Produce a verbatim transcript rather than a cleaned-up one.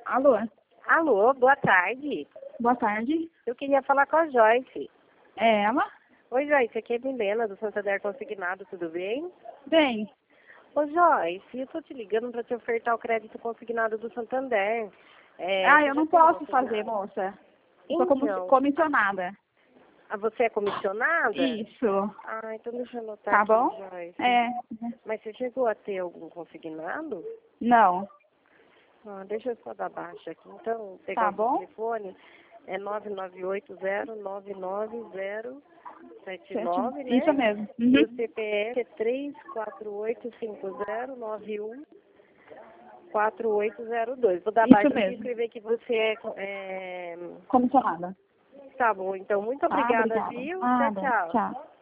Alô? Alô, boa tarde. Boa tarde. Eu queria falar com a Joyce. É ela? Oi, Joyce, aqui é a Milena, do Santander Consignado, tudo bem? Bem. Ô, Joyce, eu tô te ligando para te ofertar o crédito consignado do Santander. É, Ah, você eu já não tem posso consignado? fazer, moça. Eu sou comi- Então, comissionada. ah, você é comissionada? Isso. Ah, então deixa eu anotar Tá aqui, bom? Joyce. É. Mas você chegou a ter algum consignado? Não. Ah, deixa eu só dar baixa aqui. Então, pegar Tá o seu bom? telefone, é nove nove oito zero nove nove zero sete Sete- nove, Isso né? mesmo. E o Uhum. C P F é três quatro oito cinco zero nove um quatro oito zero dois. Vou dar Isso baixa aqui e mesmo. escrever que você é, é... Comissionada. Tá bom, então, muito Tá, obrigada, obrigada. viu? Tchau, Nada. tchau. Tchau.